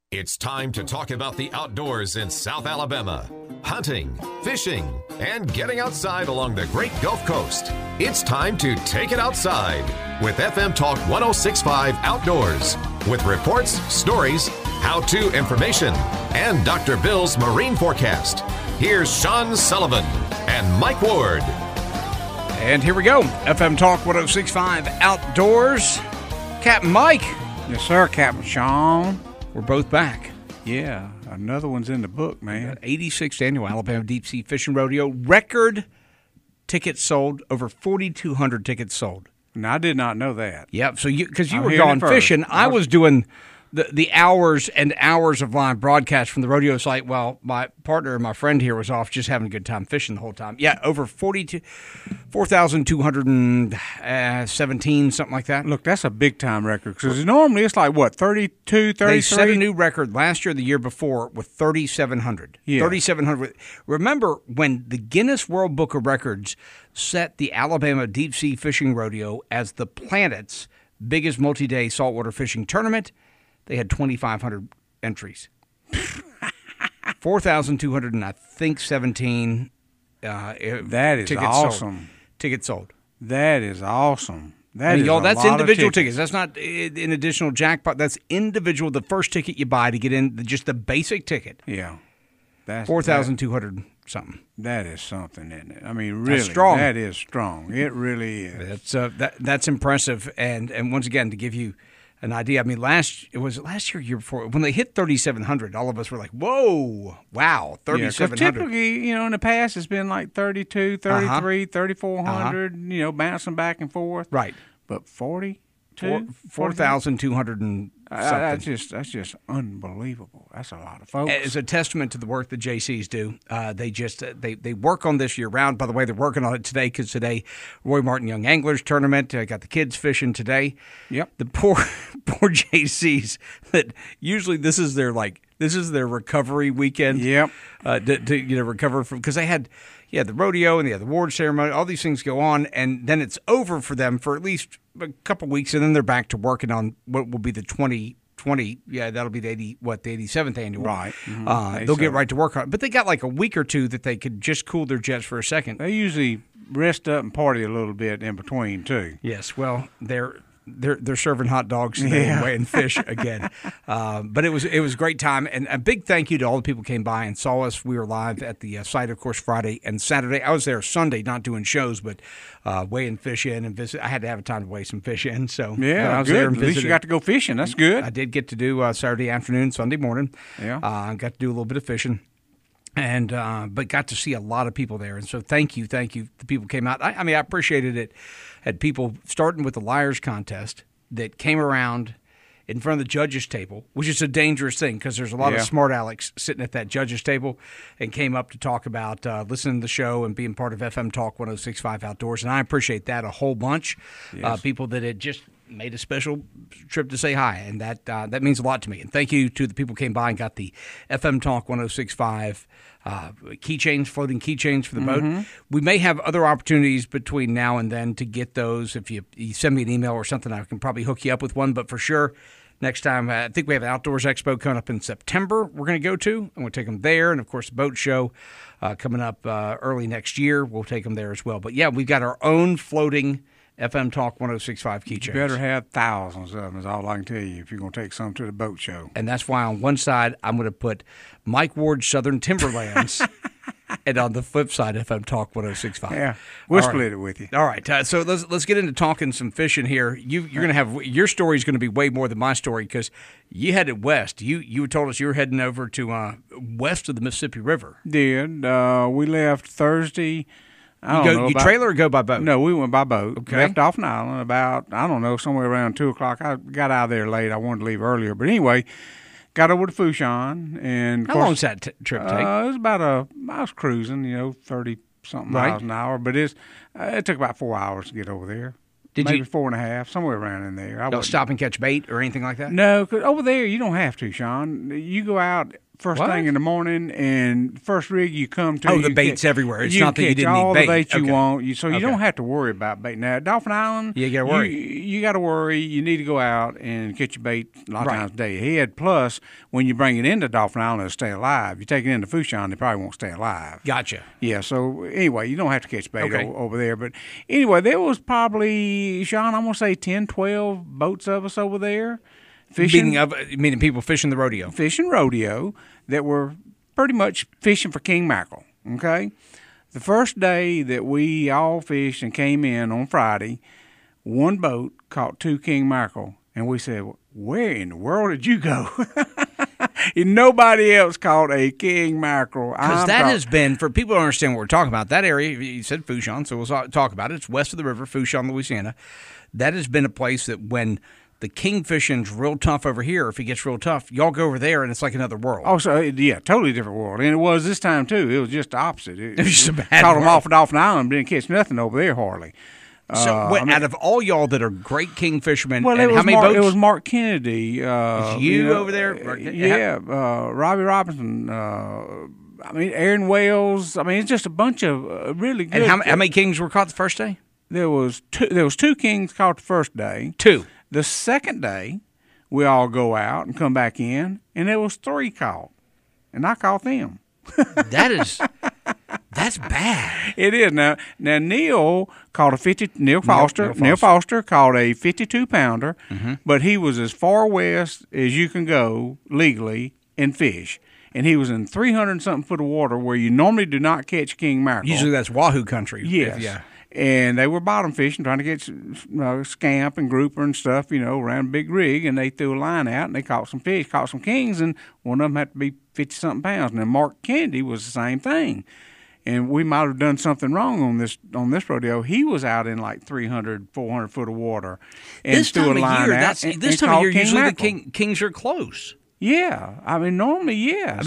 It's time to talk about the outdoors in South Alabama. Hunting, fishing, and getting outside along the Great Gulf Coast. It's time to take it outside with FM Talk 1065 Outdoors. With reports, stories, how-to information, and Dr. Bill's marine forecast. Here's Sean Sullivan and Mike Ward. And here we go. FM Talk 1065 Outdoors. Captain Mike. Yes, sir, Captain Sean. We're both back. Yeah, another one's in the book, man. 86th Annual Alabama Deep Sea Fishing Rodeo. Record tickets sold, over 4,200 tickets sold. Now, I did not know that. Yep, so because you were gone fishing, I was doing the hours and hours of live broadcast from the rodeo site while my partner and my friend here was off just having a good time fishing the whole time. Yeah, over 4,217, something like that. Look, that's a big-time record because normally it's like, what, 32, 33? They set a new record last year, the year before, with 3,700. Yeah. 3,700. Remember when the Guinness World Book of Records set the Alabama Deep Sea Fishing Rodeo as the planet's biggest multi-day saltwater fishing tournament? They had 2,500 entries. 4,200 and I think 17 that is awesome. Tickets sold. That is awesome. That's individual tickets. That's not an additional jackpot. That's individual. The first ticket you buy to get in, just the basic ticket. Yeah. 4,200 something. That is something, isn't it? I mean, really, that's strong. That is strong. It really is. That's impressive. And once again, to give you an idea, I mean, last year before, when they hit 3,700, all of us were like, whoa, wow, 3,700. Yeah, typically, in the past, it's been like 32, 33, 3,400, bouncing back and forth. Right. But 42? 4,200 and something. That's just unbelievable. That's a lot of folks. It's a testament to the work the JCs do. They work on this year round. By the way, they're working on it today because today, Roy Martin Young Anglers Tournament. Got the kids fishing today. Yep. The poor JCs that usually this is their recovery weekend. Yep. To recover from, because they had the rodeo and they had the award ceremony. All these things go on, and then it's over for them for at least a couple weeks, and then they're back to working on what will be the 2020. Yeah, that'll be the 87th annual. Right. Mm-hmm. They'll get right to work on it. But they got like a week or two that they could just cool their jets for a second. They usually rest up and party a little bit in between too. Yes. Well, they're serving hot dogs today and weighing fish again. But it was a great time, and a big thank you to all the people who came by and saw us. We were live at the site, of course, Friday and Saturday. I was there Sunday, not doing shows, but weighing fish in and visit. I had to have a time to weigh some fish in. So yeah, I was good. there and at least you got to go fishing. That's good. I did get to do Saturday afternoon, Sunday morning. Yeah, I got to do a little bit of fishing. And but got to see a lot of people there, and so thank you. The people came out. I mean, I appreciated it. Had people starting with the Liars Contest that came around in front of the judges' table, which is a dangerous thing because there's a lot of smart Alex sitting at that judges' table, and came up to talk about listening to the show and being part of FM Talk 1065 Outdoors, and I appreciate that a whole bunch. Yes. People that had just made a special trip to say hi, and that means a lot to me. And thank you to the people who came by and got the FM Talk 1065 keychains, floating keychains for the boat. We may have other opportunities between now and then to get those. If you send me an email or something, I can probably hook you up with one. But for sure, next time, I think we have an Outdoors Expo coming up in September we're going to go to. I'm going to take them there. And, of course, the boat show coming up early next year. We'll take them there as well. But, yeah, we've got our own floating FM Talk 1065 keychains. You better have thousands of them is all I can tell you if you're going to take some to the boat show. And that's why on one side I'm going to put Mike Ward Southern Timberlands and on the flip side FM Talk 1065. Yeah, we'll split it with you. All right, so let's get into talking some fishing here. You're going to have your story is going to be way more than my story because you headed west. You told us you were heading over to west of the Mississippi River. Did we left Thursday? You trailer or go by boat? No, we went by boat. Okay. Left off an island about, somewhere around 2 o'clock. I got out of there late. I wanted to leave earlier. But anyway, got over to Fourchon. And how long does that trip take? It was about I was cruising, 30-something miles an hour. But it took about 4 hours to get over there. Maybe 4.5, somewhere around in there. Don't stop and catch bait or anything like that? No, because over there you don't have to, Sean. You go out first thing in the morning, and first rig you come to. Oh, the bait's everywhere. It's not that you didn't all need bait. The bait you want. So you don't have to worry about bait. Now, at Dauphin Island, you got to worry. You got to worry. You need to go out and catch your bait a lot of times a day ahead. Plus, when you bring it into Dauphin Island, it'll stay alive. You take it into Fourchon, they probably won't stay alive. Gotcha. Yeah, so anyway, you don't have to catch bait over there. But anyway, there was probably, Sean, I'm going to say 10, 12 boats of us over there. Fishing, meaning people fishing the rodeo. Fishing rodeo that were pretty much fishing for king mackerel, okay? The first day that we all fished and came in on Friday, one boat caught 2 king mackerel, and we said, where in the world did you go? And nobody else caught a king mackerel. Because that has been, for people to understand what we're talking about, that area, you said Fourchon, so we'll talk about it. It's west of the river, Fourchon, Louisiana. That has been a place that when the king fishing's real tough over here, if it gets real tough, y'all go over there and it's like another world. Oh, so yeah, totally different world. And it was this time too. It was just the opposite. It was just a bad caught world. them off at Dauphin Island, didn't catch nothing over there hardly. So out of all y'all that are great king fishermen, well, and how many boats? It was Mark Kennedy. Over there? Robbie Robinson. Aaron Wells. It's just a bunch of really good. And how many kings were caught the first day? There was 2 kings caught the first day. 2. The second day, we all go out and come back in, and there was 3 caught, and I caught them. That's bad. It is. Now Neil caught a 50. Neil Foster caught a 52-pounder, but he was as far west as you can go legally and fish. And he was in 300-something foot of water where you normally do not catch king mackerel. Usually that's wahoo country. Yes. And they were bottom fishing, trying to get scamp and grouper and stuff, around a big rig. And they threw a line out, and they caught some fish, caught some kings, and one of them had to be 50-something pounds. And then Mark Kennedy was the same thing. And we might have done something wrong on this rodeo. He was out in like 300, 400 foot of water and threw a line out. This time of year, usually the kings are close. Yeah, normally, yes.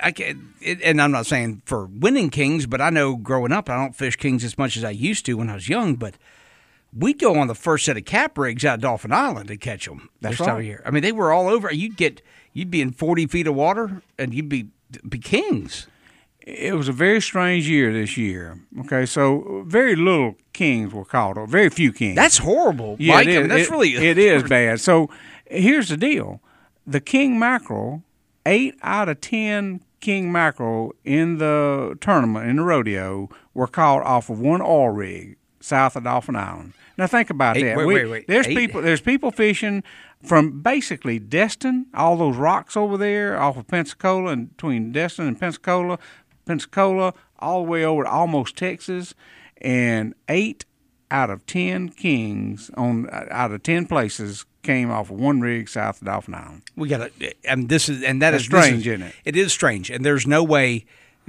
And I'm not saying for winning kings, but I know growing up, I don't fish kings as much as I used to when I was young, but we'd go on the first set of cap rigs out of Dauphin Island to catch them this time of year. They were all over. You'd be in 40 feet of water, and you'd be kings. It was a very strange year this year. Okay, so very little kings were caught, or very few kings. That's horrible, yeah, Mike. It is bad. So here's the deal. The king mackerel, 8 out of 10 king mackerel in the tournament, in the rodeo, were caught off of one oil rig south of Dauphin Island. Now think about that. Wait. There's people fishing from basically Destin, all those rocks over there off of Pensacola, and between Destin and Pensacola, all the way over to almost Texas, and 8 out of 10 kings out of 10 places came off of one rig south of Dauphin Island. We got that is strange, isn't it? It is strange, and there's no way,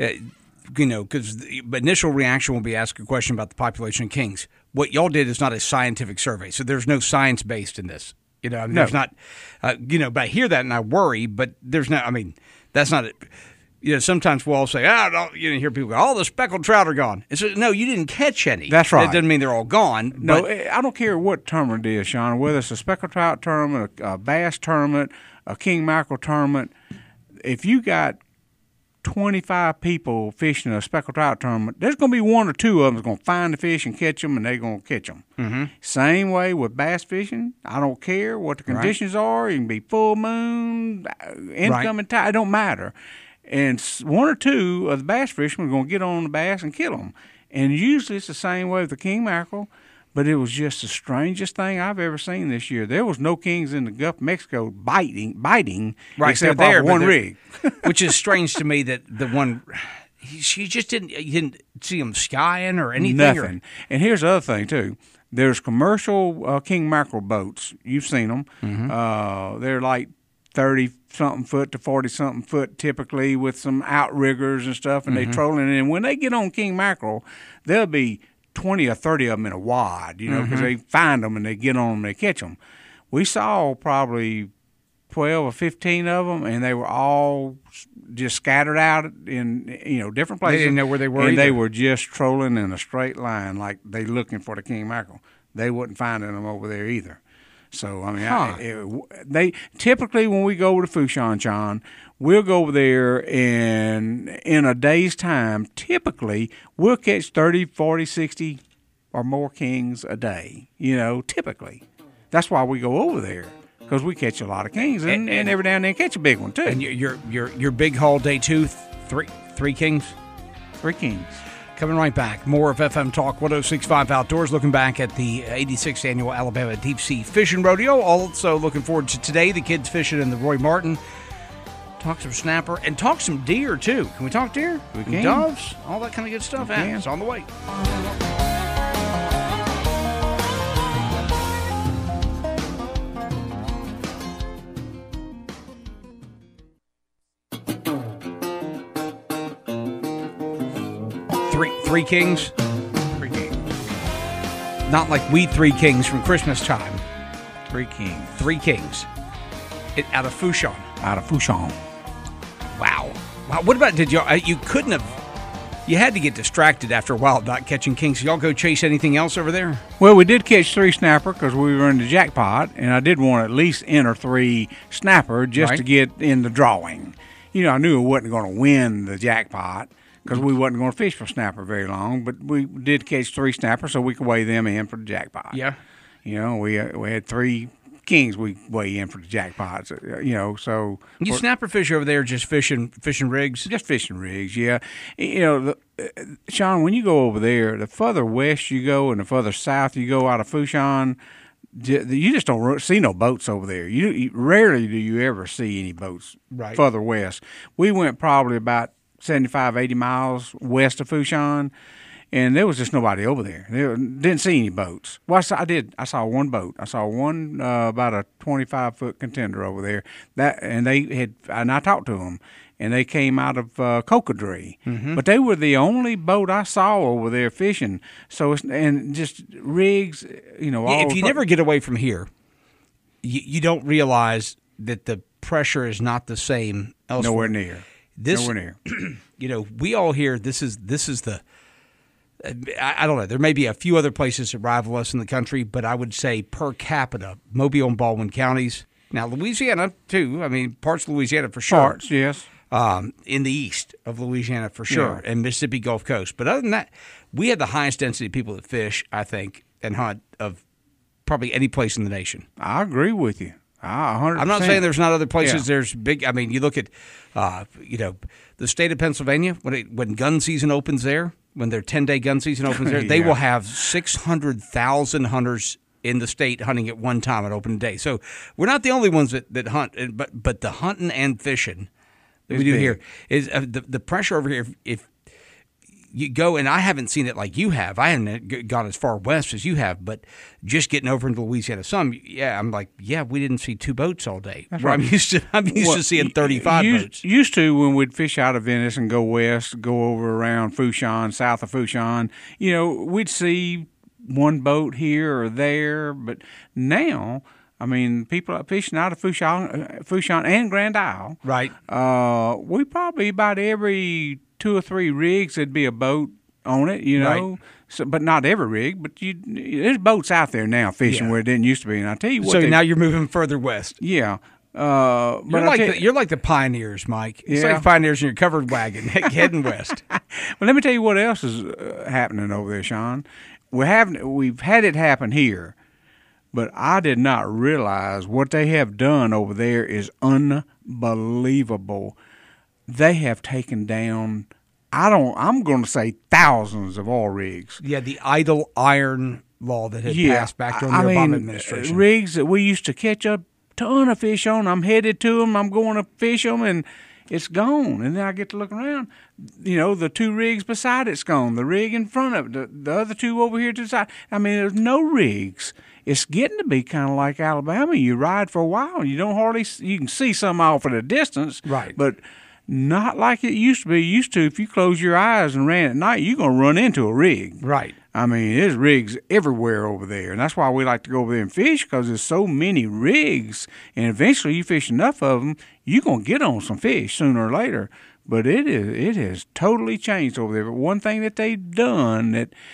because the initial reaction will be ask a question about the population of kings. What y'all did is not a scientific survey, so there's no science based in this. There's not. But I hear that and I worry, but there's no. That's not it. Sometimes we'll all say, hear people go, the speckled trout are gone. It's no, you didn't catch any. That's right. That doesn't mean they're all gone. No, I don't care what tournament it is, Sean, whether it's a speckled trout tournament, a bass tournament, a king mackerel tournament. If you got 25 people fishing a speckled trout tournament, there's going to be 1 or 2 of them that's going to find the fish and catch them, and they're going to catch them. Mm-hmm. Same way with bass fishing. I don't care what the conditions are. You can be full moon, incoming tide. It don't matter. And 1 or 2 of the bass fishermen are going to get on the bass and kill them. And usually it's the same way with the king mackerel, but it was just the strangest thing I've ever seen this year. There was no kings in the Gulf of Mexico biting except off one rig. Which is strange to me that the one, you didn't see them skying or anything. Nothing. And here's the other thing, too. There's commercial king mackerel boats. You've seen them. Mm-hmm. They're like 30-something foot to 40-something foot typically with some outriggers and stuff, and they trolling. And when they get on king mackerel, there'll be 20 or 30 of them in a wad, because they find them and they get on them and they catch them. We saw probably 12 or 15 of them, and they were all just scattered out in different places. They didn't know where they were and either. They were just trolling in a straight line like they looking for the king mackerel. They wasn't finding them over there either. So, I mean, they typically, when we go over to Foshan, John, we'll go over there, and in a day's time, typically, we'll catch 30, 40, 60 or more kings a day, typically. That's why we go over there, because we catch a lot of kings, and every now and then catch a big one, too. And your big haul day 2, three kings? 3 kings. Coming right back. More of FM Talk 106.5 Outdoors, looking back at the 86th Annual Alabama Deep Sea Fishing Rodeo. Also looking forward to today, the kids fishing in the Roy Martin. Talk some snapper and talk some deer, too. Can we talk deer? We can. Doves? All that kind of good stuff. It's on the way. Three kings? 3 kings. Not like we 3 kings from Christmas time. 3 kings. 3 kings. Out of Foshan. Out of Foshan. Wow. What about, you couldn't have, you had to get distracted after a while not catching kings. Y'all go chase anything else over there? Well, we did catch 3 snapper because we were in the jackpot, and I did want to at least enter 3 snapper just to get in the drawing. I knew I wasn't going to win the jackpot, because we wasn't going to fish for snapper very long, but we did catch 3 snappers so we could weigh them in for the jackpot. Yeah. We had 3 kings we weigh in for the jackpots, so. You snapper fish over there just fishing rigs? Just fishing rigs, yeah. Sean, when you go over there, the further west you go and the further south you go out of Foshan, you just don't see no boats over there. You rarely do you ever see any boats further west. We went probably about 75, 80 miles west of Foshan, and there was just nobody over there. Didn't see any boats. Well, I saw one boat. I saw one about a 25-foot contender over there. And I talked to them, and they came out of Cocodrie. Mm-hmm. But they were the only boat I saw over there fishing. So and just rigs, if you never get away from here, you don't realize that the pressure is not the same elsewhere. Nowhere near. Nowhere near. We all hear this is the. I don't know. There may be a few other places that rival us in the country, but I would say per capita, Mobile and Baldwin counties. Now Louisiana too. I mean, parts of Louisiana for sure. Parts, yes. In the east of Louisiana for sure, and Mississippi Gulf Coast. But other than that, we have the highest density of people that fish, I think, and hunt of probably any place in the nation. I agree with you. 100%. I'm not saying there's not other places. Yeah. There's big. I mean, you look at, the state of Pennsylvania when gun season opens there, when their 10-day gun season opens there, they will have 600,000 hunters in the state hunting at one time at open day. So we're not the only ones that hunt, but the hunting and fishing that we do here is the pressure over here. If you go, and I haven't seen it like you have. I haven't gone as far west as you have, but just getting over into Louisiana, I'm like, we didn't see 2 boats all day. Right. I'm used to seeing 35 boats. Used to when we'd fish out of Venice and go west, go over around Foshan, south of Foshan, we'd see 1 boat here or there, but now. I mean, people are fishing out of Foshan and Grand Isle. Right. We probably about every 2 or 3 rigs, there'd be a boat on it, Right. So, but not every rig. But there's boats out there now fishing where it didn't used to be. And I tell you what. So now you're moving further west. Yeah. You're like the pioneers, Mike. It's like pioneers in your covered wagon heading west. Well, let me tell you what else is happening over there, Sean. We've had it happen here. But I did not realize what they have done over there is unbelievable. They have taken down, I'm going to say thousands of oil rigs. Yeah, the idle iron law that had passed back during the Obama administration. Rigs that we used to catch a ton of fish on. I'm headed to them. I'm going to fish them, and it's gone. And then I get to look around. The 2 rigs beside it's gone. The rig in front of it, the other 2 over here to the side. I mean, there's no rigs. It's getting to be kind of like Alabama. You ride for a while, and you can see some off at a distance. Right. But not like it used to be. Used to, if you close your eyes and ran at night, you're going to run into a rig. Right. I mean, there's rigs everywhere over there, and that's why we like to go over there and fish, because there's so many rigs, and eventually you fish enough of them, you're going to get on some fish sooner or later. But it has totally changed over there. But one thing that they've done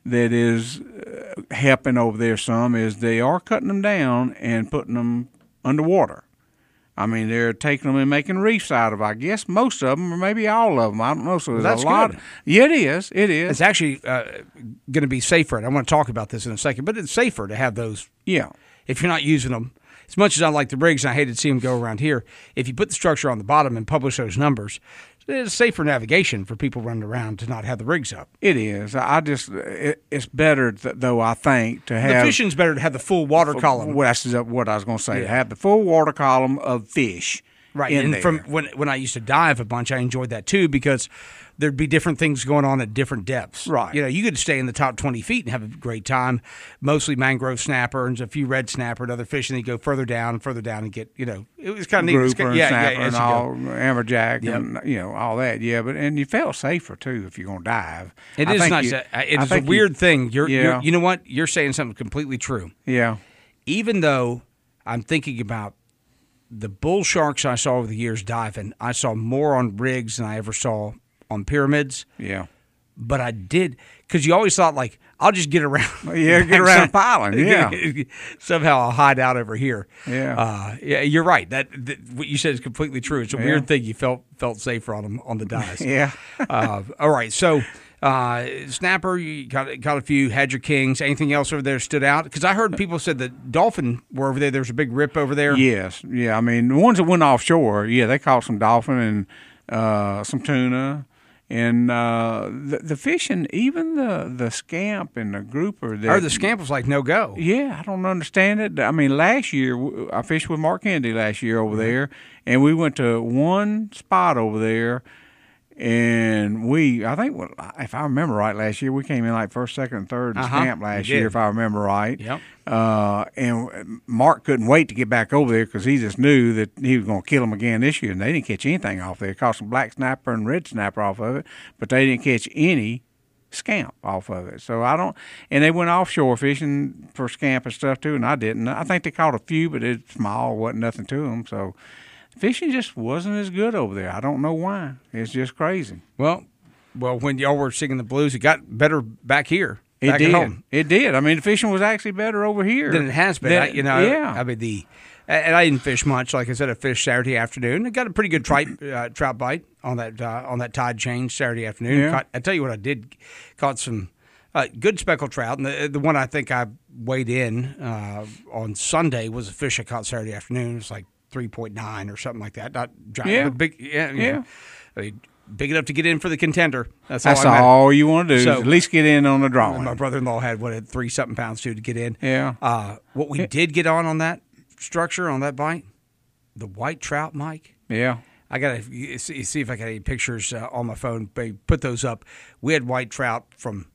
that is helping over there some is they are cutting them down and putting them underwater. I mean, they're taking them and making reefs out of, I guess, most of them, or maybe all of them. I don't know. So there's a lot. Good. Yeah, it is. It is. It's actually going to be safer, and I want to talk about this in a second, but it's safer to have those. Yeah. If you're not using them. As much as I like the rigs, and I hated to see them go around here, if you put the structure on the bottom and publish those numbers, it's safer navigation for people running around to not have the rigs up. It is. It's better, though, I think, to have. The fishing's better to have the full water column. Well, that's what I was going to say. Yeah. To have the full water column of fish. Right. And there. From when I used to dive a bunch, I enjoyed that too because there'd be different things going on at different depths. Right. You know, you could stay in the top 20 feet and have a great time, mostly mangrove snapper and a few red snapper and other fish, and then you go further down and get, you know, it was kind of neat. Grouper and snapper and all, amberjack and, you know, all that. Yeah, and you felt safer too if you're going to dive. It is nice. It's a weird thing. You're, you know what? You're saying something completely true. Yeah. Even though I'm thinking about the bull sharks I saw over the years diving, I saw more on rigs than I ever saw on pyramids. Yeah. But I did, because you always thought, like, I'll just get around. Yeah, get around piling. Yeah. Somehow I'll hide out over here. Yeah. Yeah, you're right. That what you said is completely true. It's a weird thing. You felt safer on them on the dives. Yeah. All right. So, snapper, you got a few, had your kings. Anything else over there stood out? Because I heard people said that dolphin were over there. There was a big rip over there. Yes. Yeah. I mean, the ones that went offshore, they caught some dolphin and some tuna. And the fishing, even the scamp and the grouper. The scamp was like no go. Yeah, I don't understand it. I mean, last year, I fished with Mark Kennedy last year over there, and we went to one spot over there, and I think, if I remember right, last year, we came in like first, second, and third in scamp last year, if I remember right. Yep. And Mark couldn't wait to get back over there because he just knew that he was going to kill them again this year, and they didn't catch anything off there. Caught some black snapper and red snapper off of it, but they didn't catch any scamp off of it. So and they went offshore fishing for scamp and stuff too, and I didn't. I think they caught a few, but it's small, wasn't nothing to them. So fishing just wasn't as good over there. I don't know why. It's just crazy. Well, when y'all were singing the blues, it got better back here. It did. It did. I mean, the fishing was actually better over here than it has been. I mean, and I didn't fish much. Like I said, I fished Saturday afternoon. I got a pretty good trout bite on that tide change Saturday afternoon. Yeah. I tell you what, I did caught some good speckled trout, and the one I think I weighed in on Sunday was a fish I caught Saturday afternoon. It was like 3.9 or something like that. Not giant, but big. Yeah. I mean, big enough to get in for the contender. That's all you want to do. So, is at least get in on the drawing. My brother-in-law had 3-something pounds to get in. Yeah. What we did get on that structure, on that bite, the white trout, Mike. Yeah. I gotta see if I got any pictures on my phone. Put those up. We had white trout from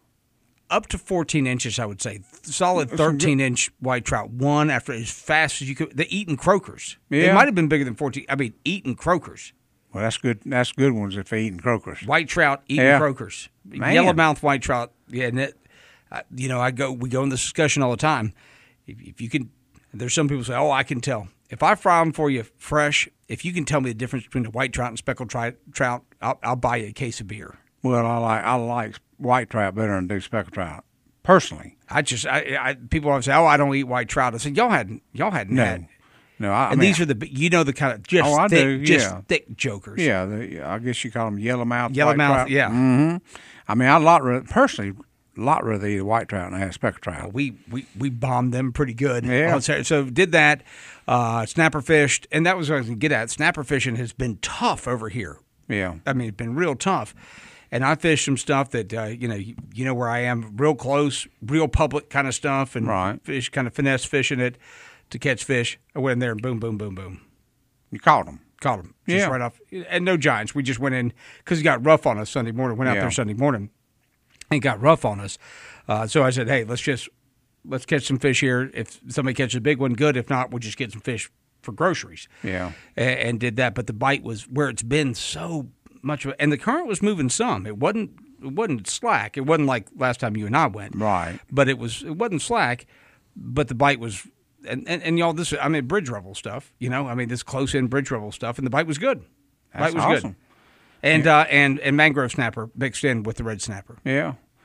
up to 14 inches, I would say. Solid 13-inch white trout. One after as fast as you could. The Eaton croakers. Yeah. They might have been bigger than 14. I mean, Eaton croakers. Well, that's good. That's good ones if they're eating croakers. White trout, Eaton croakers. Man. Yellowmouth white trout. Yeah, and we go in this discussion all the time. If you can, there's some people say, "Oh, I can tell." If I fry them for you fresh, if you can tell me the difference between a white trout and speckled trout, I'll buy you a case of beer. Well, I like white trout better than do speckled trout. Personally, people always say, "Oh, I don't eat white trout." I said, "Y'all hadn't had." No, I mean, these are the kind of thick jokers. Yeah, I guess you call them yellowmouth. Yellowmouth, yeah. Mm-hmm. I mean, I'd personally a lot rather eat a white trout than I had a speckled trout. We bombed them pretty good. Yeah. So did that. Snapper fished, and that was what I was going to get at. Snapper fishing has been tough over here. Yeah. I mean, it's been real tough. And I fished some stuff that, you know where I am, real close, real public kind of stuff, and fish, kind of finesse fishing it to catch fish. I went in there and boom, boom, boom, boom. You caught them. Just right off. And no giants. We just went in because it got rough on us Sunday morning. Went out there Sunday morning and it got rough on us. So I said, hey, let's catch some fish here. If somebody catches a big one, good. If not, we'll just get some fish for groceries. Yeah. And did that. But the bite was where it's been so much of it. And the current was moving some. It wasn't slack. It wasn't like last time you and I went. Right. But it wasn't slack, but the bite was and y'all, this, I mean, bridge revel stuff, this close in bridge revel stuff, and the bite was good. That's bite was awesome. good. And and mangrove snapper mixed in with the red snapper. Yeah.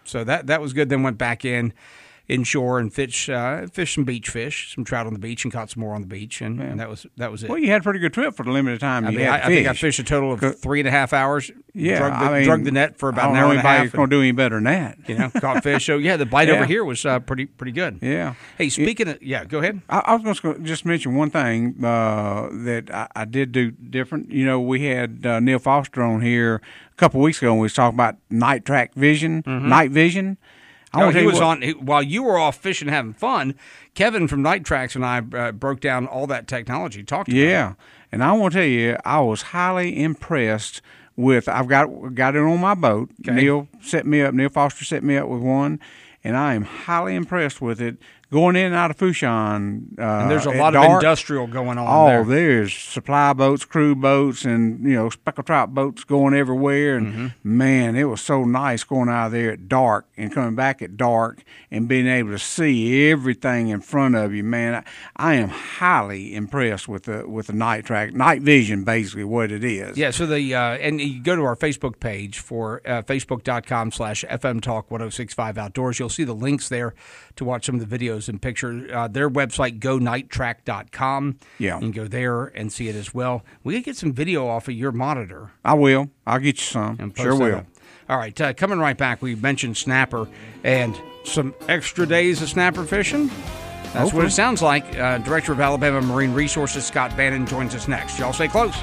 So that was good. Then went back inshore and fished some beach fish, some trout on the beach, and caught some more on the beach, and that was it. Well, you had a pretty good trip for the limited time you had to I think I fished a total of 3.5 hours. Yeah, drug the net for about an hour and a half. Anybody's going to do any better than that. Caught fish. So the bite over here was pretty good. Yeah. Hey, speaking of, go ahead. I was going to just mention one thing that I did do different. We had Neil Foster on here a couple of weeks ago, and we was talking about night vision. He was on while you were off fishing, having fun. Kevin from Night Tracks and I broke down all that technology. Talked about it. And I want to tell you, I was highly impressed with. I've got it on my boat. Okay. Neil Foster set me up with one, and I am highly impressed with it. Going in and out of Fushan. And there's a lot of industrial going on there. There's supply boats, crew boats, and, speckled trout boats going everywhere. And, man, it was so nice going out of there at dark and coming back at dark and being able to see everything in front of you. Man, I am highly impressed with the night vision, basically, what it is. Yeah, so and you go to our Facebook page for facebook.com/FM Talk 1065 Outdoors. You'll see the links there to watch some of the videos and pictures. Their website, gonighttrack.com. Yeah. You can go there and see it as well. We can get some video off of your monitor. I will. I'll get you some. Sure will. All right, coming right back, we mentioned snapper and some extra days of snapper fishing. That's what it sounds like. Director of Alabama Marine Resources, Scott Bannon, joins us next. Y'all stay close.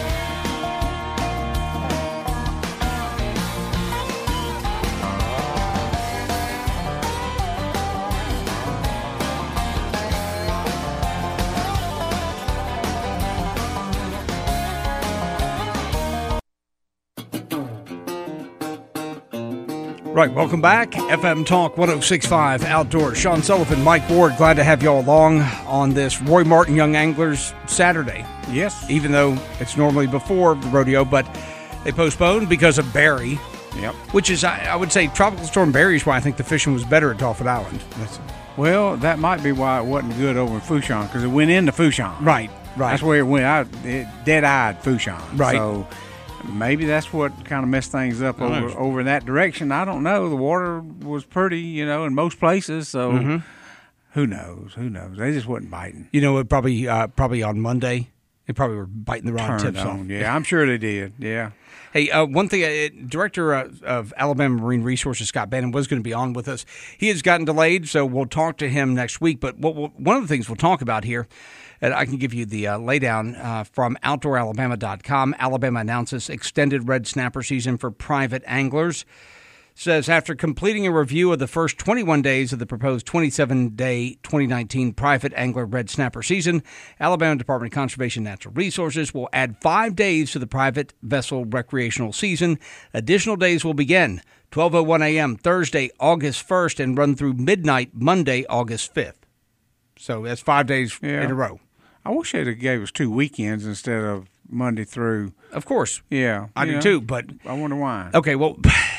Right, welcome back. FM Talk 1065 Outdoors. Sean Sullivan, Mike Ward, glad to have y'all along on this Roy Martin Young Anglers Saturday. Yes. Even though it's normally before the rodeo, but they postponed because of Barry. Yep. Which is, I would say, Tropical Storm Barry is why I think the fishing was better at Dauphin Island. Well, that might be why it wasn't good over in Fushan, because it went into Fushan. Right. That's where it went out, dead-eyed Fushan. Right. So maybe that's what kind of messed things up over in that direction. I don't know. The water was pretty, in most places. So who knows? They just wasn't biting. It probably on Monday, they probably were biting the rod tips on. Yeah, I'm sure they did. Yeah. Hey, one thing, Director of Alabama Marine Resources, Scott Bannon, was going to be on with us. He has gotten delayed, so we'll talk to him next week. But one of the things we'll talk about here, and I can give you the laydown from OutdoorAlabama.com. Alabama announces extended red snapper season for private anglers. Says after completing a review of the first 21 days of the proposed 27-day 2019 private angler red snapper season, Alabama Department of Conservation and Natural Resources will add 5 days to the private vessel recreational season. Additional days will begin 12:01 a.m. Thursday, August 1st, and run through midnight Monday, August 5th. So that's 5 days in a row. I wish they'd have gave us 2 weekends instead of Monday through. Of course. Yeah. I do too, but I wonder why. Okay, well,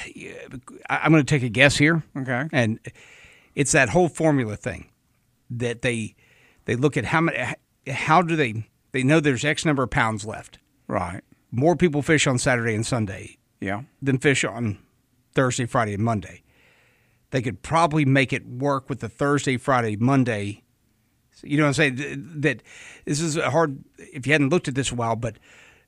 I'm going to take a guess here. Okay. And it's that whole formula thing that they look at how do they know there's X number of pounds left. Right. More people fish on Saturday and Sunday than fish on Thursday, Friday, and Monday. They could probably make it work with the Thursday, Friday, Monday. You know what I'm saying? That this is hard if you hadn't looked at this a while, but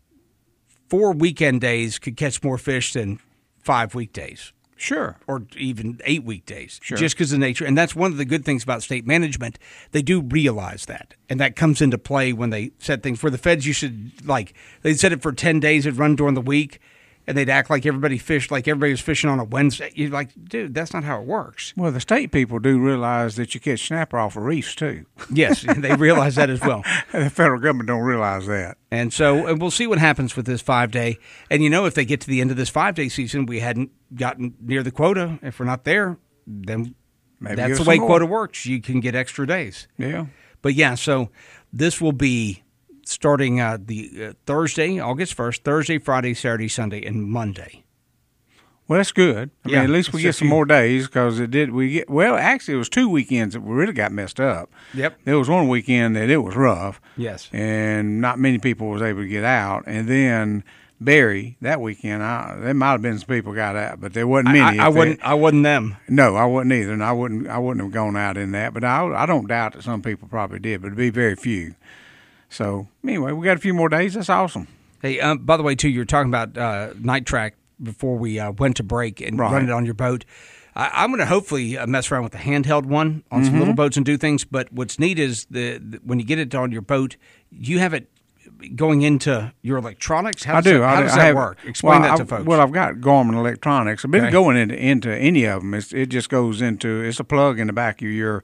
4 weekend days could catch more fish than 5 weekdays. Sure. Or even 8 weekdays. Sure. Just because of nature. And that's one of the good things about state management. They do realize that. And that comes into play when they set things. For the feds, you should, they'd set it for 10 days. It'd run during the week. And they'd act like everybody fished, like everybody was fishing on a Wednesday. You're like, dude, that's not how it works. Well, the state people do realize that you catch snapper off of reefs, too. Yes, they realize that as well. The federal government don't realize that. And so we'll see what happens with this 5-day. And, if they get to the end of this 5-day season, we hadn't gotten near the quota. If we're not there, then maybe that's the way quota works. You can get extra days. Yeah. But, so this will be starting the Thursday, August 1st, Thursday, Friday, Saturday, Sunday, and Monday. Well, that's good. I mean, at least we get some more days because actually, it was 2 weekends that we really got messed up. Yep. There was one weekend that it was rough. Yes. And not many people was able to get out. And then Barry that weekend. There might have been some people got out, but there wasn't many. I wasn't them. No, I wasn't either, and I wouldn't have gone out in that. But I don't doubt that some people probably did, but it'd be very few. So anyway, we got a few more days. That's awesome. Hey, by the way, too, you were talking about Night Track before we went to break and run it on your boat. I'm going to hopefully mess around with the handheld one on some little boats and do things. But what's neat is when you get it on your boat, you have it going into your electronics. How does that work? Explain that to folks. Well, I've got Garmin electronics. I've been going into any of them. It just goes into. It's a plug in the back of your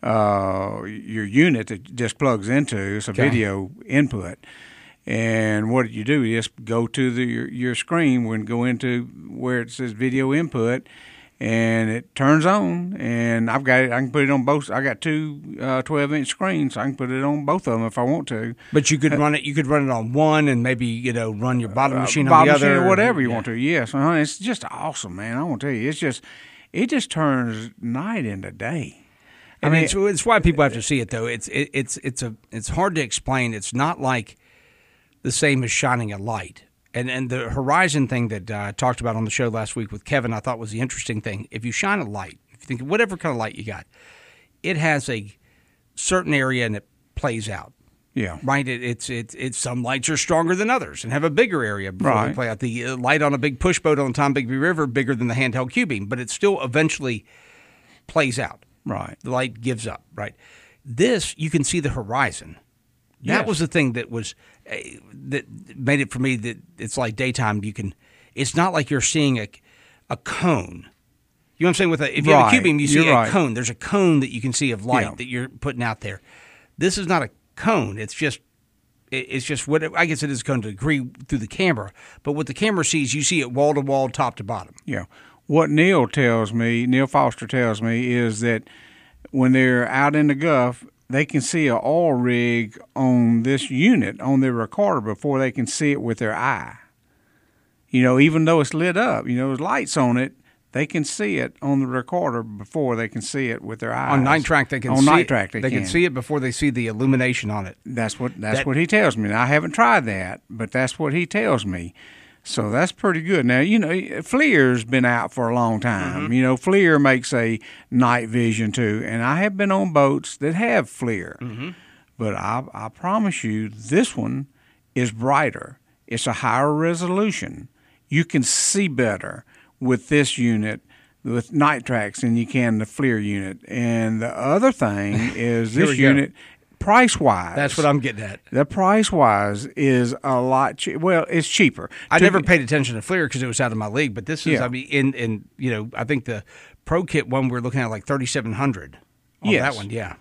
unit that just plugs into. It's a video input. And what you do is just go to your screen and go into where it says video input, and it turns on. And I've got it. I can put it on both. I got two 12-inch screens, so I can put it on both of them if I want to. But you could run it. You could run it on one, and maybe run your bottom machine on the other, or whatever you want to. Yes, it's just awesome, man. I want to tell you, it just turns night into day. I mean, it's why people have to see it though. It's hard to explain. It's not like the same as shining a light. And the horizon thing that I talked about on the show last week with Kevin, I thought was the interesting thing. If you shine a light, if you think whatever kind of light you got, it has a certain area and it plays out. Yeah. Right? It's some lights are stronger than others and have a bigger area before they play out. The light on a big push boat on the Tombigbee River bigger than the handheld Q-beam, but it still eventually plays out. Right. The light gives up. Right. This, you can see the horizon. That was the thing that made it for me that it's like daytime. It's not like you're seeing a cone. You know what I'm saying? If you have a Q-beam, you see a cone. There's a cone that you can see of light that you're putting out there. This is not a cone. It's just what I guess it is a cone to a degree through the camera. But what the camera sees, you see it wall to wall, top to bottom. Yeah. What Neil Foster tells me, is that when they're out in the Gulf, they can see an oil rig on this unit, on their recorder, before they can see it with their eye. Even though it's lit up, there's lights on it, they can see it on the recorder before they can see it with their eyes. On Night Track, they can see it. On Night Track, they can see it before they see the illumination on it. That's what he tells me. Now, I haven't tried that, but that's what he tells me. So that's pretty good. Now, FLIR's been out for a long time. FLIR makes a night vision too, and I have been on boats that have FLIR. But I promise you, this one is brighter. It's a higher resolution. You can see better with this unit, with Night Tracks, than you can the FLIR unit. And the other thing is this unit, price-wise. That's what I'm getting at. The price-wise is a lot cheaper. Well, it's cheaper. I never paid attention to FLIR because it was out of my league, but this is, I think the Pro Kit one we're looking at like $3,700 on that one, Yeah,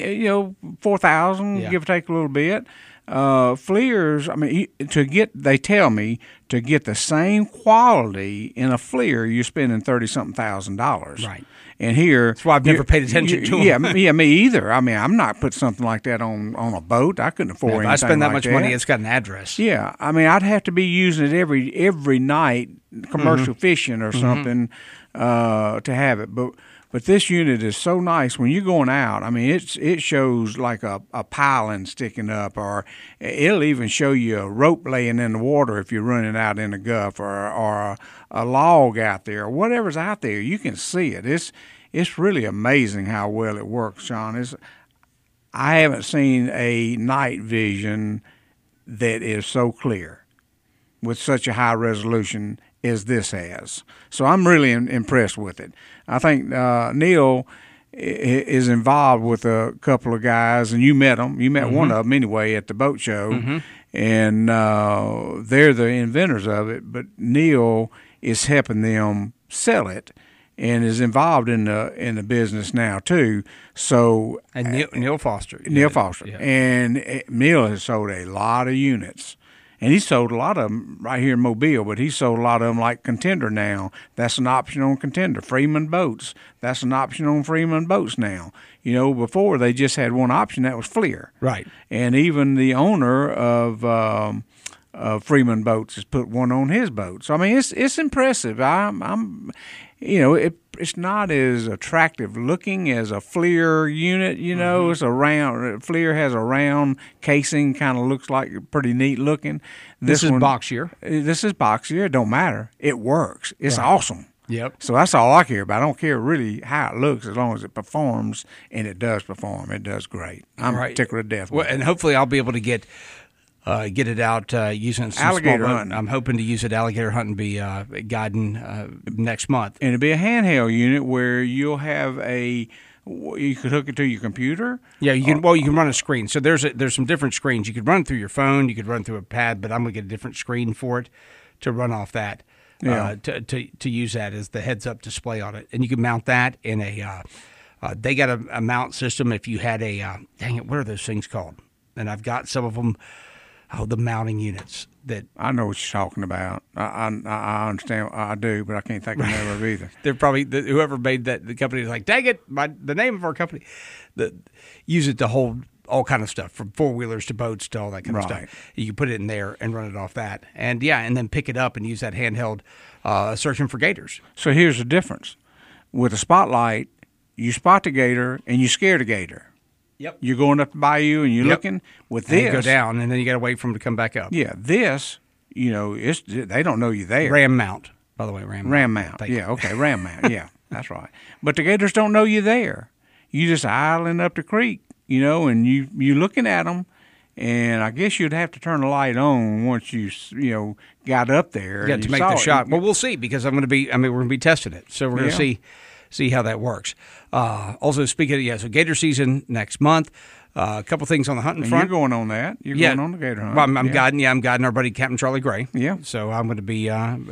4,000, give or take a little bit. FLIR's, they tell me to get the same quality in a FLIR, you're spending $30,000. Right. And here, that's why I've never paid attention to them. Yeah, me either. I'm not putting something like that on a boat. I couldn't afford anything. If I spend that like much money, it's got an address. Yeah, I'd have to be using it every night, commercial fishing or something, to have it. But this unit is so nice when you're going out. It shows like a piling sticking up, or it'll even show you a rope laying in the water if you're running out in the Gulf, or a log out there, or whatever's out there. You can see it. It's really amazing how well it works, Sean. I haven't seen a night vision that is so clear with such a high resolution as this has. So I'm really impressed with it. I think Neil is involved with a couple of guys, and you met them. You met one of them anyway at the boat show, and they're the inventors of it. But Neil is helping them sell it, and is involved in the business now too. So Neil Foster, and Neil has sold a lot of units. And he sold a lot of them right here in Mobile, but he sold a lot of them like Contender now. That's an option on Contender. Freeman Boats, that's an option on Freeman Boats now. Before they just had one option, that was FLIR. Right. And even the owner of Freeman Boats has put one on his boat. So I mean, it's impressive. I'm it's not as attractive looking as a FLIR unit. It's a round. FLIR has a round casing, kind of looks like pretty neat looking. This is boxier. This is boxier. It don't matter. It works. It's awesome. Yep. So that's all I care about. I don't care really how it looks as long as it performs, and it does perform. It does great. I'm tickled to death. Well, and hopefully I'll be able to get it out using some alligator small hunting. I'm hoping to use it alligator hunting, be guiding next month. And it'll be a handheld unit where you'll have you could hook it to your computer. Yeah, you can. Well, you can run a screen. So there's some different screens. You could run through your phone. You could run through a pad, but I'm going to get a different screen for it to run off that. Yeah. To use that as the heads-up display on it, and you can mount that in a. They got a mount system. If you had a dang it, what are those things called? And I've got some of them. Oh, the mounting units that I know what you're talking about. I understand. I do, but I can't think of the name of it either. They're probably whoever made that. The company is like, dang it, the name of our company. Use it to hold all kind of stuff, from 4-wheelers to boats to all that kind of stuff. You can put it in there and run it off that, and then pick it up and use that handheld searching for gators. So here's the difference: with a spotlight, you spot the gator and you scare the gator. Yep. You're going up the bayou and you're looking. With this, you go down, and then you got to wait for them to come back up. Yeah, this, they don't know you're there. Ram mount, by the way, ram mount. Yeah, okay, ram mount. Yeah, that's right. But the gators don't know you're there. You just idling up the creek, and you looking at them, and I guess you'd have to turn the light on once you got up there. Yeah, to make the shot. Well, we'll see, because we're going to be testing it, so we're going to see how that works. Also, speaking of, so gator season next month. A couple things on the hunting front. You're going on that. You're going on the gator hunt. Well, I'm guiding. Yeah, I'm guiding our buddy Captain Charlie Gray. Yeah. So I'm going to be.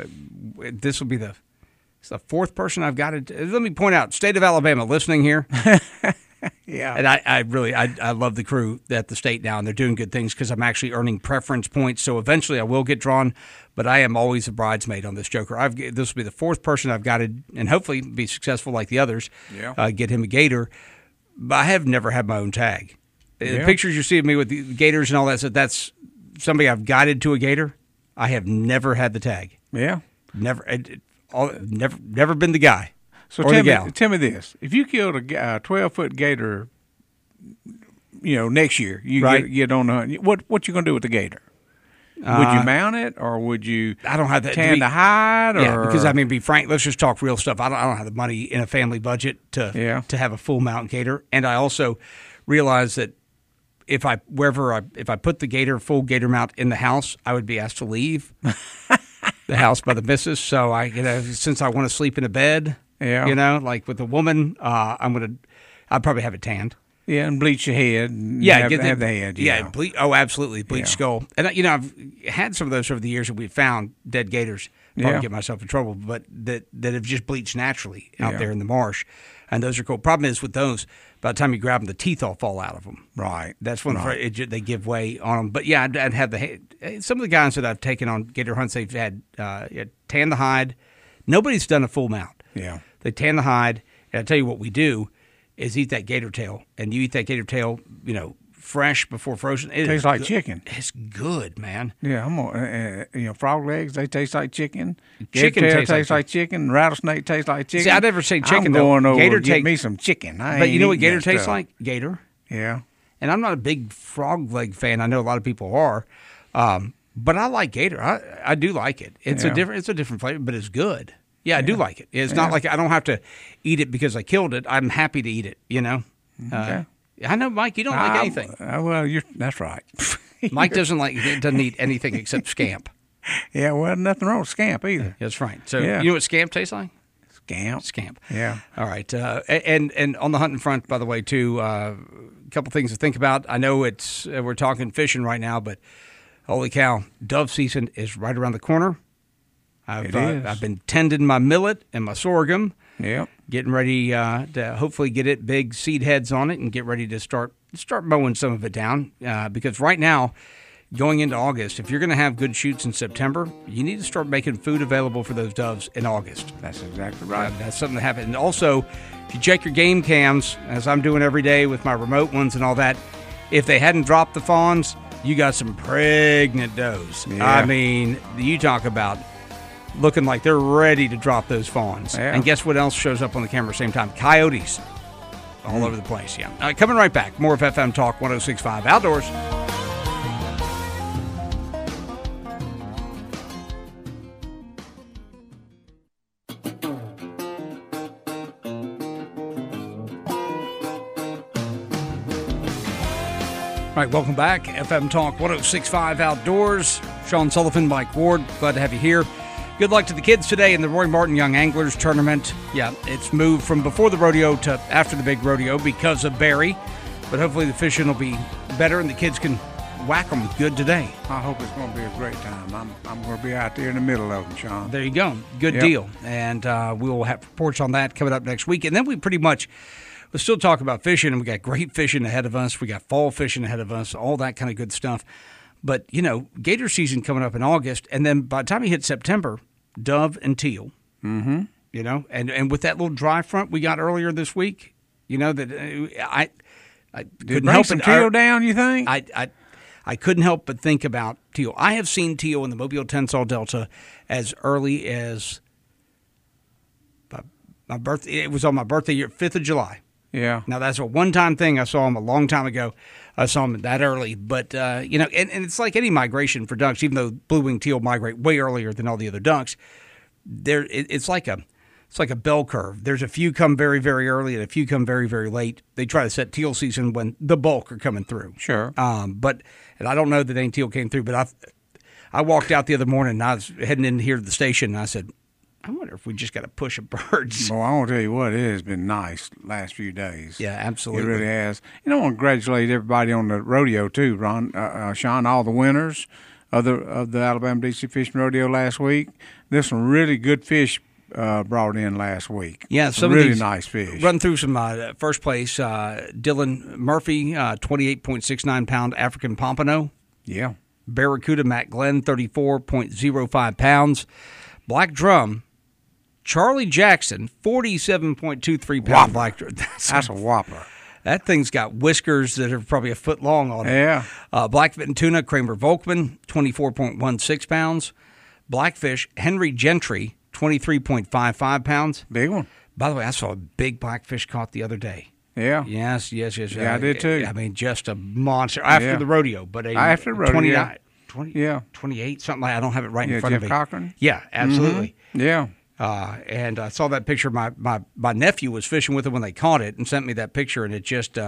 This will be the fourth person I've guided. Let me point out, state of Alabama listening here. Yeah. And I really love the crew at the state now, and they're doing good things because I'm actually earning preference points. So eventually I will get drawn, but I am always a bridesmaid on this joker. This will be the fourth person I've guided, and hopefully be successful like the others. Yeah. Get him a gator. But I have never had my own tag. The pictures you see of me with the gators and all that, so that's somebody I've guided to a gator. I have never had the tag. Yeah. Never been the guy. So tell me this: if you killed a 12-foot gator, next year you get on the hunt. What you gonna do with the gator? Would you mount it, or would you? I don't have that. Tan the hide, or because be frank. Let's just talk real stuff. I don't have the money in a family budget to have a full mount gator, and I also realize that if I put the full gator mount in the house, I would be asked to leave the house by the missus. So since I want to sleep in a bed, like with a woman, I'd probably have it tanned. Yeah, and bleach your head. And have the head. Yeah, absolutely, bleach skull. And I've had some of those over the years that we've found dead gators. Probably get myself in trouble, but that have just bleached naturally out there in the marsh, and those are cool. Problem is with those, by the time you grab them, the teeth all fall out of them. Right. That's when they give way on them. But I'd have some of the guys that I've taken on gator hunts. They've had tan the hide. Nobody's done a full mount. Yeah. They tan the hide, and I tell you what we do is eat that gator tail, and you eat that gator tail, fresh before frozen. It tastes like chicken. It's good, man. Yeah, I'm gonna, frog legs, they taste like chicken. Chicken tastes like chicken. Rattlesnake tastes like chicken. See, I never say chicken. I'm going over gator to get me some chicken. But you know what gator tastes like? Gator. Yeah. And I'm not a big frog leg fan. I know a lot of people are, but I like gator. I do like it. It's a different flavor, but it's good. Yeah, I do like it. It's not like I don't have to eat it because I killed it. I'm happy to eat it. Okay. I know, Mike. You don't like anything. Well, that's right. Mike doesn't eat anything except scamp. Yeah, well, nothing wrong with scamp either. That's right. So you know what scamp tastes like? Scamp. Yeah. All right. And on the hunting front, by the way, too, a couple things to think about. I know we're talking fishing right now, but holy cow, dove season is right around the corner. I've been tending my millet and my sorghum. Yep. Getting ready to hopefully get it big seed heads on it and get ready to start mowing some of it down. Because right now, going into August, if you're going to have good shoots in September, you need to start making food available for those doves in August. That's exactly right. That's something to happen. And also, if you check your game cams, as I'm doing every day with my remote ones and all that, if they hadn't dropped the fawns, you got some pregnant does. Yeah. I mean, you talk about looking like they're ready to drop those fawns. Yeah. And guess what else shows up on the camera at the same time? Coyotes. All over the place, yeah. All right, coming right back. More of FM Talk 106.5 Outdoors. All right, welcome back. FM Talk 106.5 Outdoors. Sean Sullivan, Mike Ward, glad to have you here. Good luck to the kids today in the Roy Martin Young Anglers Tournament. Yeah, it's moved from before the rodeo to after the big rodeo because of Barry. But hopefully the fishing will be better and the kids can whack them good today. I hope it's going to be a great time. I'm going to be out there in the middle of them, Sean. There you go. Good deal. And we will have reports on that coming up next week. And then we'll still talk about fishing, and we got great fishing ahead of us. We got fall fishing ahead of us, all that kind of good stuff. But, gator season coming up in August, and then by the time you hit September, dove and teal. Mm-hmm. And with that little dry front we got earlier this week, that I couldn't help some teal down, you think? I couldn't help but think about teal. I have seen teal in the Mobile-Tensas Delta as early as my birthday. It was on my birthday year, 5th of July. Yeah. Now, that's a one-time thing. I saw them a long time ago. I saw them that early. But, and it's like any migration for ducks, even though blue-winged teal migrate way earlier than all the other ducks. It's like a bell curve. There's a few come very, very early and a few come very, very late. They try to set teal season when the bulk are coming through. Sure. And I don't know that any teal came through, but I walked out the other morning and I was heading in here to the station and I said, I wonder if we just got to push a birds. Well, I want to tell you what, it has been nice the last few days. Yeah, absolutely. It really has. I want to congratulate everybody on the rodeo too, Ron, Sean, all the winners of the Alabama DC Fishing Rodeo last week. There's some really good fish brought in last week. Yeah, some really of these, nice fish. Run through some first place. Dylan Murphy, 28.69 pound African Pompano. Yeah. Barracuda Matt Glenn, 34.05 pounds. Black Drum. Charlie Jackson, 47.23 pound black drum. That's a whopper. That thing's got whiskers that are probably a foot long on it. Yeah. Blackfin tuna, Kramer Volkman, 24.16 pounds. Blackfish, Henry Gentry, 23.55 pounds. Big one. By the way, I saw a big blackfish caught the other day. Yeah. Yes. Yeah, I did too. I mean, just a monster. After the rodeo. But after the rodeo, 29, 20, 28, something like that. I don't have it right in front Jeff of me. Cochran? Yeah, absolutely. Mm-hmm. Yeah. And I saw that picture. My nephew was fishing with it when they caught it and sent me that picture, and it just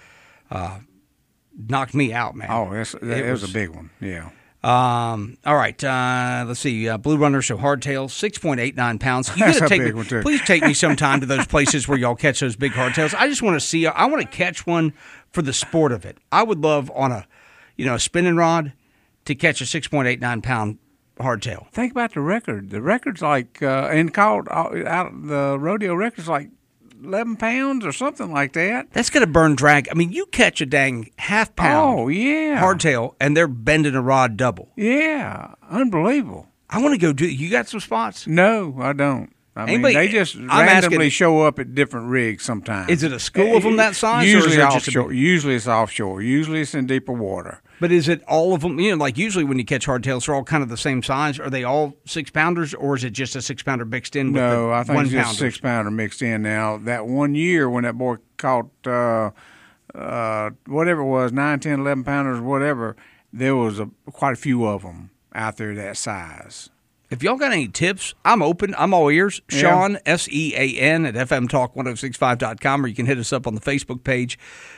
knocked me out, man. Oh, it was a big one. Yeah. All right. Let's see. Blue Runner, so hardtail, 6.89 pounds. You That's gotta a big one, too. Please take me sometime to those places where y'all catch those big hardtails. I just want to see. I want to catch one for the sport of it. I would love on a spinning rod to catch a 6.89 pound hardtail. Think about the record. The record's like, the rodeo record's like 11 pounds or something like that. That's going to burn drag. I mean, you catch a dang half pound hardtail, and they're bending a rod double. Yeah, unbelievable. I want to go do. You got some spots? No, I don't. I mean, they just randomly show up at different rigs sometimes. Is it a school of them that size? Usually or is it offshore. Usually it's offshore. Usually it's in deeper water. But is it all of them? Like usually when you catch hardtails, they're all kind of the same size. Are they all 6-pounders, or is it just a 6-pounder mixed in with No, I think it's just 1-pounders? 6-pounder mixed in now. That one year when that boy caught whatever it was, 9, 10, 11-pounders, whatever, there was quite a few of them out there that size. If y'all got any tips, I'm open. I'm all ears. Yeah. Sean, SEAN, at FMTalk1065.com, or you can hit us up on the Facebook page,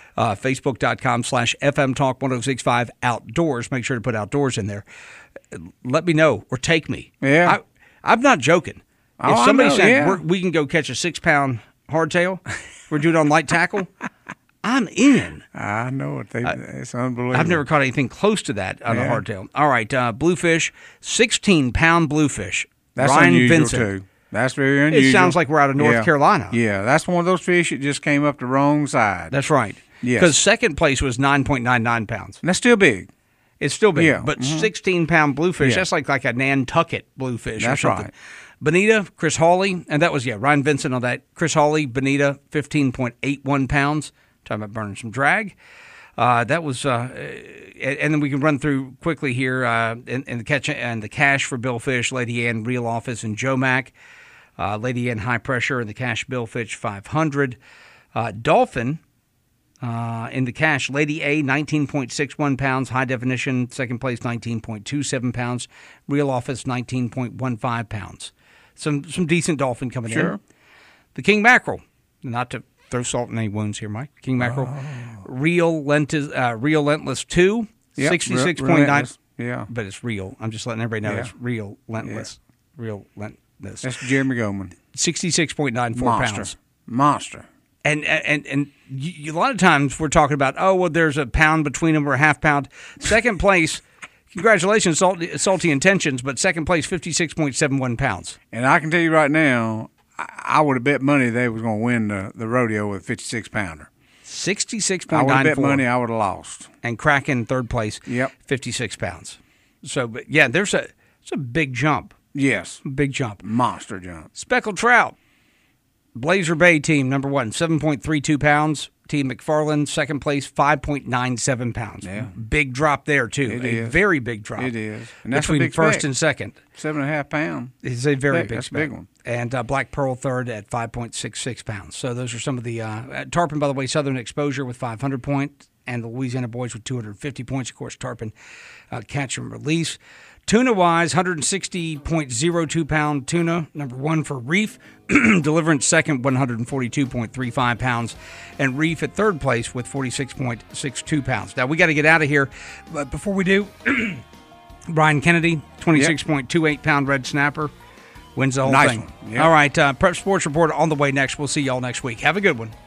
facebook.com/FMTalk1065 Outdoors. Make sure to put outdoors in there. Let me know or take me. Yeah. I'm not joking. Oh, If somebody I know, said yeah. we can go catch a 6-pound hardtail, we're doing it on light tackle, I'm in. I know it. It's unbelievable. I've never caught anything close to that on a hardtail. All right, bluefish, 16-pound bluefish. That's Ryan unusual, Vincent. too. That's very unusual. It sounds like we're out of North Carolina. Yeah, that's one of those fish that just came up the wrong side. That's right. Yes. Because second place was 9.99 pounds. And that's still big. It's still big, Yeah. but 16-pound bluefish, Yeah. that's like a Nantucket bluefish or That's something. right. Bonita, Chris Hawley, and that was, Ryan Vincent on that. Chris Hawley, Bonita, 15.81 pounds. Talking about burning some drag. That was, and then we can run through quickly here in the catch and the cash for Billfish, Lady Ann Real Office and Joe Mac, Lady Ann High Pressure and the cash Billfish 500, Dolphin in the cash Lady A 19.61 pounds, high definition second place 19.27 pounds, Real Office 19.15 pounds. Some decent Dolphin coming in. The King Mackerel, not to throw salt in any wounds here, Mike. King Mackerel, Real Lentless 2, 66.9. Yeah. But it's real. I'm just letting everybody know it's Real Lentless. Yeah. Real Lentless. That's Jeremy Goldman. 66.94 pounds. Monster. And a lot of times we're talking about, there's a pound between them or a half pound. Second place, congratulations, Salty Intentions, but second place, 56.71 pounds. And I can tell you right now, I would have bet money they was going to win the rodeo with a 56-pounder. 66.94. I would have bet money I would have lost. And Kraken third place, 56 pounds. So, but yeah, it's a big jump. Yes. Big jump. Monster jump. Speckled Trout, Blazer Bay team, number 1, 7.32 pounds. Team McFarland, second place, 5.97 pounds. Yeah. Big drop there, too. It is. Very big drop. It is. And that's between a big first spec. and second. 7.5 pounds. It's a very big That's spec. a big one. And Black Pearl third at 5.66 pounds. So those are some of the Tarpon, by the way, Southern Exposure with 500 points, and the Louisiana Boys with 250 points. Of course, Tarpon catch and release. Tuna-wise, 160.02 pound tuna, number 1 for Reef. Deliverance second, 142.35 pounds. And Reef at third place with 46.62 pounds. Now, we got to get out of here. But before we do, Brian Kennedy, 26.28 pound red snapper, wins the whole thing. One. Yep. All right, Prep Sports Report on the way next. We'll see y'all next week. Have a good one.